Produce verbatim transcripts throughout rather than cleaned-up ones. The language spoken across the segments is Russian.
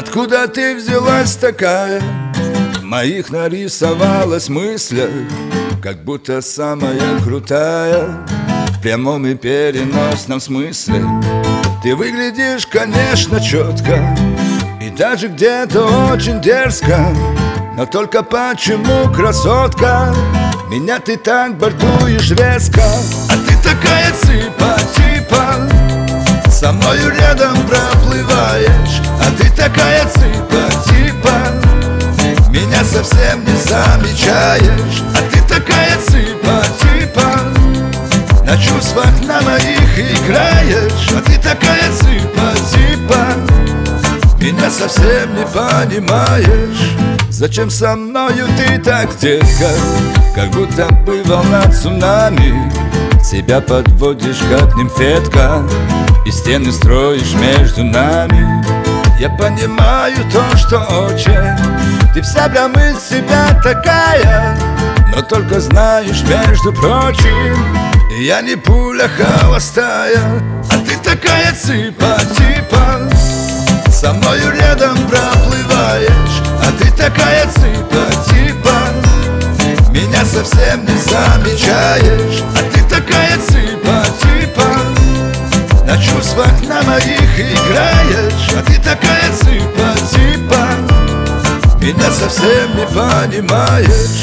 Откуда ты взялась такая? В моих нарисовалась мыслях, как будто самая крутая. В прямом и переносном смысле. Ты выглядишь, конечно, четко и даже где-то очень дерзко. Но только почему, красотка, меня ты так бортуешь резко? А ты такая цыпа, типа, со мною рядом проплываешь. А ты такая цыпа, типа, меня совсем не замечаешь. А ты такая цыпа, типа, на чувствах на моих играешь. А ты такая цыпа, типа, меня совсем не понимаешь. Зачем со мною ты так, детка? Как будто бы волна цунами. Себя подводишь, как нимфетка, и стены строишь между нами. Я понимаю то, что очень ты вся прям из себя такая. Но только знаешь, между прочим, я не пуля холостая. А ты такая цыпа, типа, со мною рядом проплываешь. А ты такая цыпа, типа, меня совсем не замечаешь. А ты такая цыпа, типа, на чувствах на моих играешь. А ты такая цыпа, типа, меня совсем не понимаешь.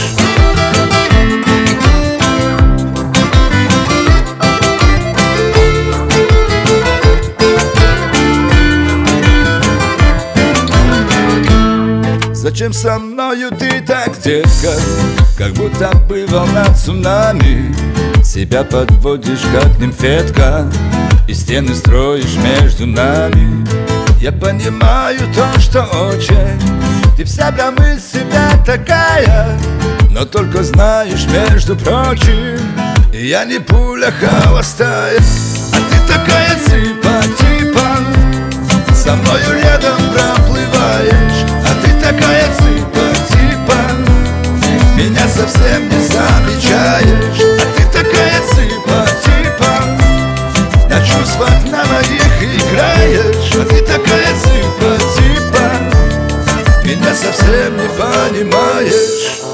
Зачем со мною ты так, детка? Как будто бы волна цунами. Себя подводишь, как нимфетка, и стены строишь между нами. Я понимаю то, что очень ты вся прям из себя такая. Но только знаешь, между прочим, я не пуля холостая. А ты такая цыпа, типа, со мною рядом проплываешь. А ты такая цыпа, типа, меня совсем не замечаешь. А ты такая цыпа, типа, на чувствах на моих играешь. А ты такая цыпа, типа, меня совсем не понимаешь.